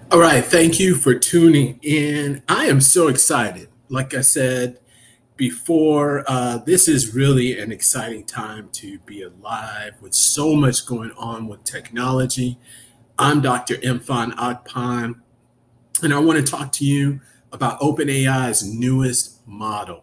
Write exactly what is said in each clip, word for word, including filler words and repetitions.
All right, thank you for tuning in. I am so excited. Like I said before, uh, this is really an exciting time to be alive with so much going on with technology. I'm doctor Imfan Akpan, and I want to talk to you about OpenAI's newest model.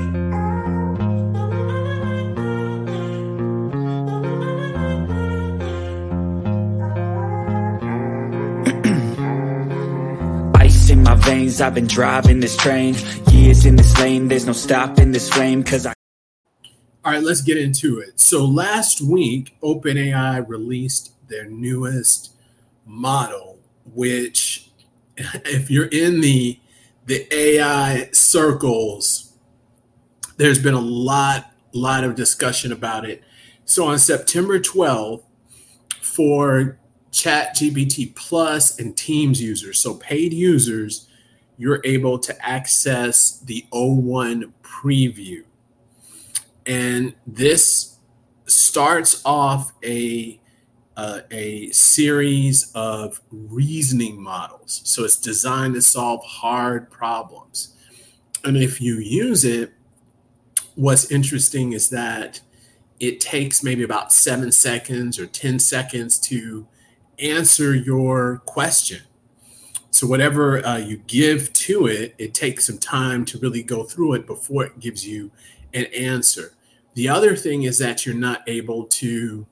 Ice in my veins, I've been driving this train. Years in this lane, there's no stopping this flame, cause I All right, let's get into it. So last week, OpenAI released their newest model, which, if you're in the the A I circles, there's been a lot lot of discussion about it. So on September twelfth, for ChatGPT Plus and Teams users, so paid users, you're able to access the O one preview. And this starts off a uh, a series of reasoning models. So it's designed to solve hard problems. And if you use it, what's interesting is that it takes maybe about seven seconds or ten seconds to answer your question. So whatever uh, you give to it, it takes some time to really go through it before it gives you an answer. The other thing is that you're not able to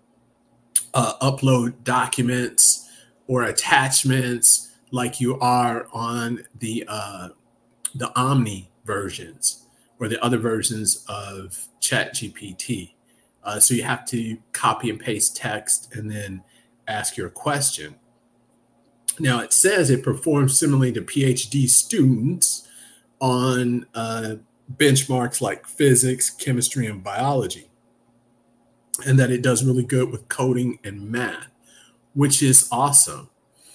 uh, upload documents or attachments like you are on the uh, the Omni versions or the other versions of ChatGPT. Uh, so you have to copy and paste text and then ask your question. Now it says it performs similarly to PhD students on uh, benchmarks like physics, chemistry, and biology, and that it does really good with coding and math, which is awesome.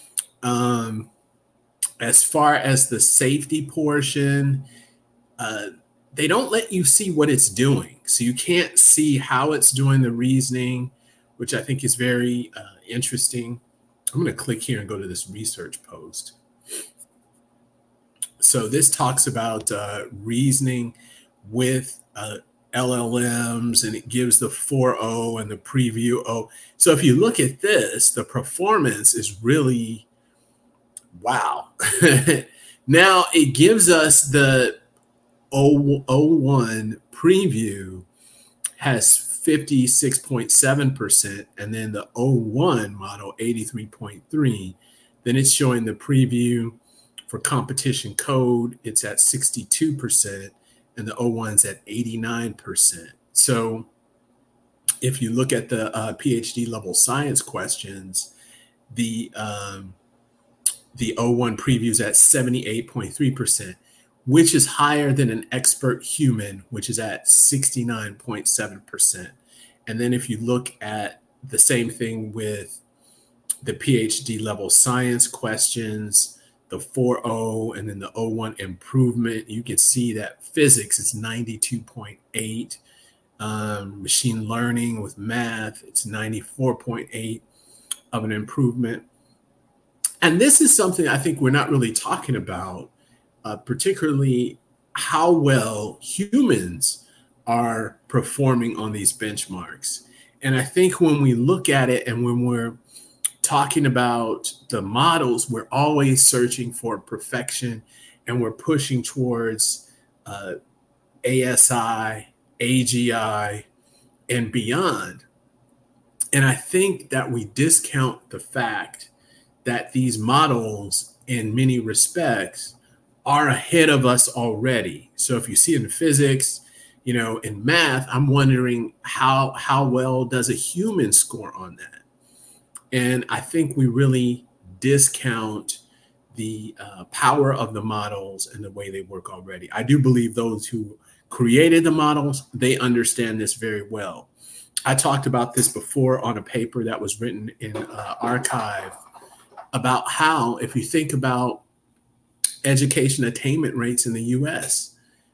Um, as far as the safety portion, uh, they don't let you see what it's doing. So you can't see how it's doing the reasoning, which I think is very uh, interesting. I'm going to click here and go to this research post. So this talks about uh, reasoning with uh, L L Ms, and it gives the four point oh and the preview O. So if you look at this, the performance is really wow. Now it gives us the O one preview has fifty-six point seven percent, and then the O one model eighty-three point three. Then it's showing the preview for competition code, it's at sixty-two percent, and the O one's at eighty-nine percent. So if you look at the uh, PhD level science questions, the um, the O one preview is at seventy-eight point three percent, which is higher than an expert human, which is at sixty-nine point seven percent. And then if you look at the same thing with the PhD level science questions, the four point oh and then the O one improvement, you can see that physics is ninety-two point eight. Um, machine learning with math, it's ninety-four point eight of an improvement. And this is something I think we're not really talking about, uh, particularly how well humans are performing on these benchmarks. And I think when we look at it and when we're talking about the models, we're always searching for perfection, and we're pushing towards uh, A S I, A G I, and beyond. And I think that we discount the fact that these models, in many respects, are ahead of us already. So if you see in physics, you know, in math, I'm wondering how how well does a human score on that? And I think we really discount the uh, power of the models and the way they work already. I do believe those who created the models, they understand this very well. I talked about this before on a paper that was written in uh, arXiv about how, if you think about education attainment rates in the U S,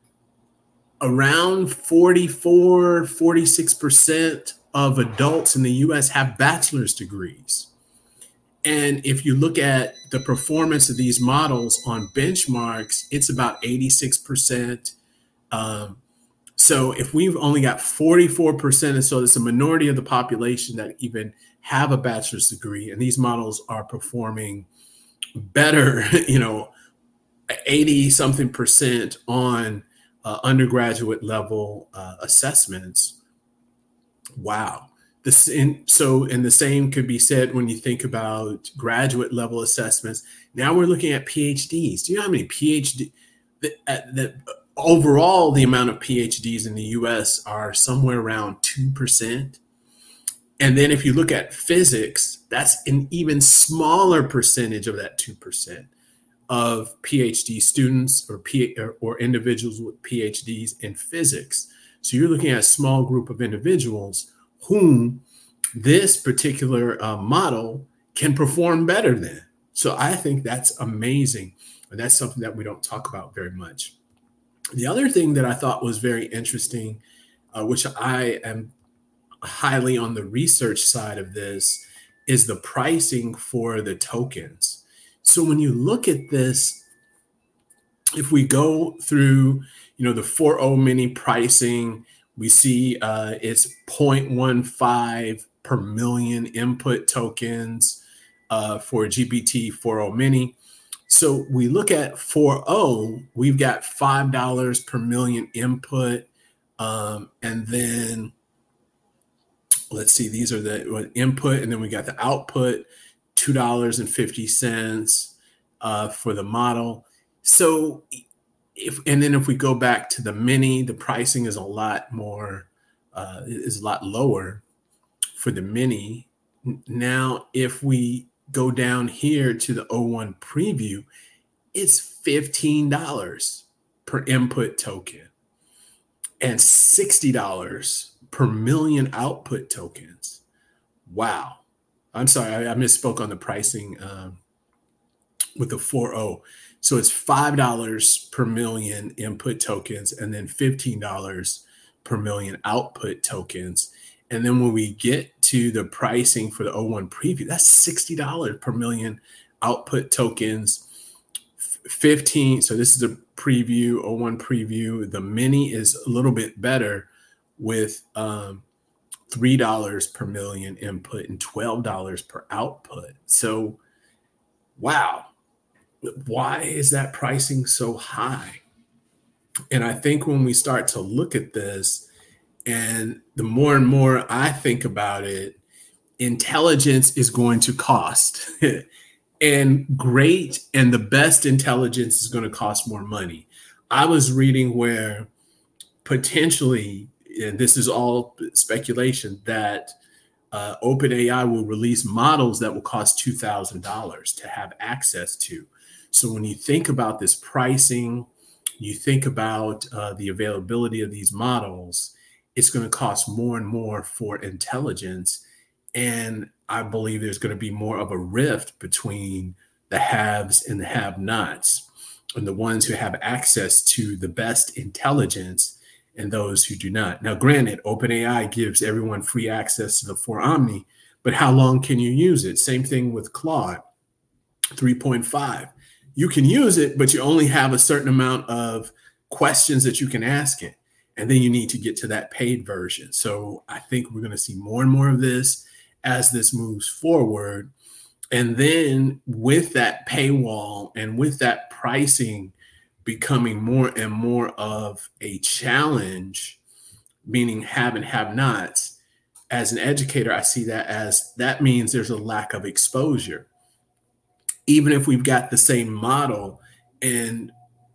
around forty-four, forty-six percent of adults in the U S have bachelor's degrees. And if you look at the performance of these models on benchmarks, it's about eighty-six percent. Um, so if we've only got forty-four percent, and so it's a minority of the population that even have a bachelor's degree, and these models are performing better, you know, eighty something percent on uh, undergraduate level uh, assessments. Wow. This in, so, and the same could be said when you think about graduate level assessments. Now we're looking at PhDs. Do you know how many PhD that, that overall the amount of PhDs in the U S are somewhere around two percent? And then if you look at physics, that's an even smaller percentage of that two percent of PhD students or, P, or, or individuals with PhDs in physics. So you're looking at a small group of individuals whom this particular uh, model can perform better than. So I think that's amazing. And that's something that we don't talk about very much. The other thing that I thought was very interesting, uh, which I am highly on the research side of this, is the pricing for the tokens. So when you look at this, if we go through, you know, the four point oh mini pricing, we see uh, it's zero point one five per million input tokens uh, for G P T four point oh mini. So we look at four point oh, we've got five dollars per million input. Um, and then let's see, these are the input, and then we got the output, two dollars and fifty cents uh, for the model. So if, and then if we go back to the mini, the pricing is a lot more, uh, is a lot lower for the mini. Now, if we go down here to the oh one preview, it's fifteen dollars per input token and sixty dollars per million output tokens. Wow. I'm sorry, I, I misspoke on the pricing um, with the four point oh. So it's five dollars per million input tokens and then fifteen dollars per million output tokens. And then when we get to the pricing for the oh one preview, that's sixty dollars per million output tokens, fifteen. So this is a preview, oh one preview. The mini is a little bit better with um, three dollars per million input and twelve dollars per output. So, wow. Why is that pricing so high? And I think when we start to look at this, and the more and more I think about it, intelligence is going to cost. And great and the best intelligence is going to cost more money. I was reading where potentially, and this is all speculation, that uh, OpenAI will release models that will cost two thousand dollars to have access to. So when you think about this pricing, you think about uh, the availability of these models, it's going to cost more and more for intelligence. And I believe there's going to be more of a rift between the haves and the have-nots, and the ones who have access to the best intelligence and those who do not. Now, granted, OpenAI gives everyone free access to the four Omni, but how long can you use it? Same thing with Claude three point five. You can use it, but you only have a certain amount of questions that you can ask it. And then you need to get to that paid version. So I think we're going to see more and more of this as this moves forward. And then with that paywall and with that pricing becoming more and more of a challenge, meaning have and have nots, as an educator, I see that as that means there's a lack of exposure. Even if we've got the same model and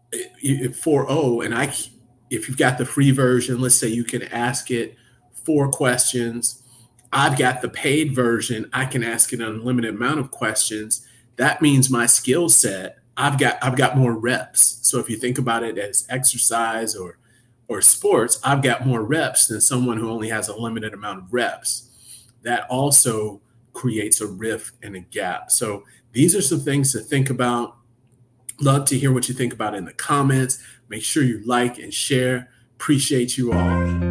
four point oh, and I, if you've got the free version, let's say you can ask it four questions. I've got the paid version. I can ask it an unlimited amount of questions. That means my skill set, I've got I've got more reps. So if you think about it as exercise or or sports, I've got more reps than someone who only has a limited amount of reps. That also creates a rift and a gap. So these are some things to think about. Love to hear what you think about in the comments. Make sure you like and share. Appreciate you all.